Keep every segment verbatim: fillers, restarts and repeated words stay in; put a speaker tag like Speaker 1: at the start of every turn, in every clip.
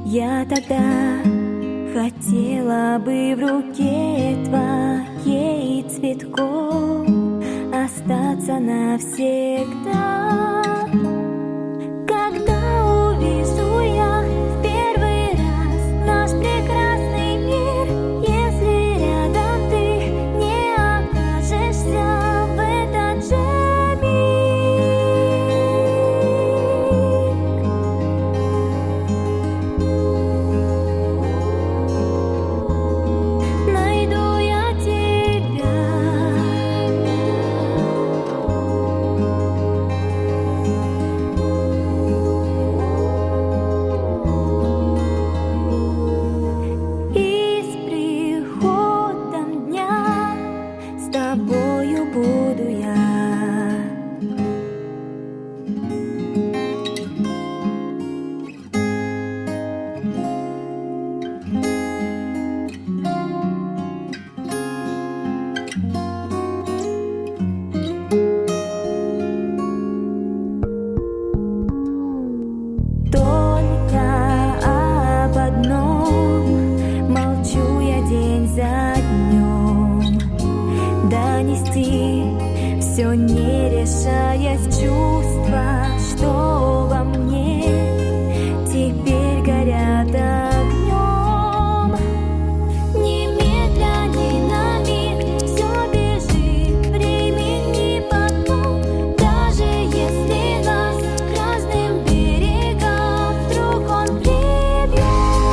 Speaker 1: Я тогда хотела бы в руке твоей цветком остаться навсегда. Когда увижу я в первый раз наш прекрасный мир, если рядом ты не окажешься в этот же тобою буду я. Только об одном молчу я день за днем, донести все, не решаясь, чувства, что во мне теперь горят огнем. Немедля, ни на миг, все бежит, времени потом, даже если нас к разным берегам вдруг он прибьет.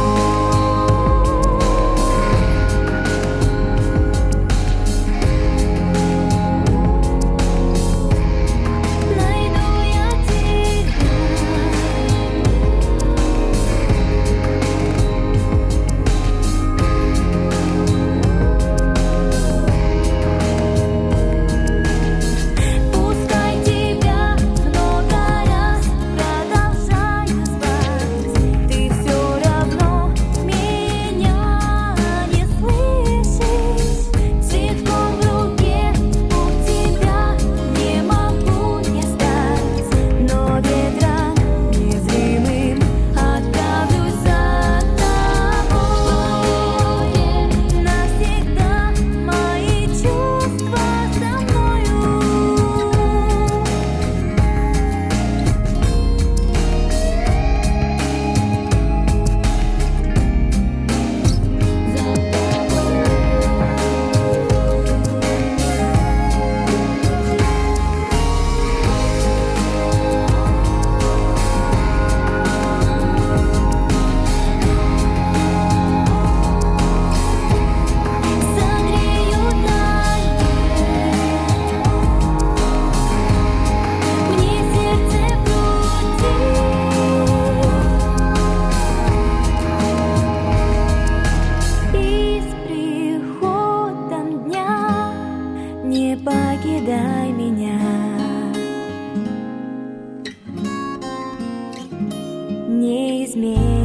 Speaker 1: Не покидай меня, неизменно.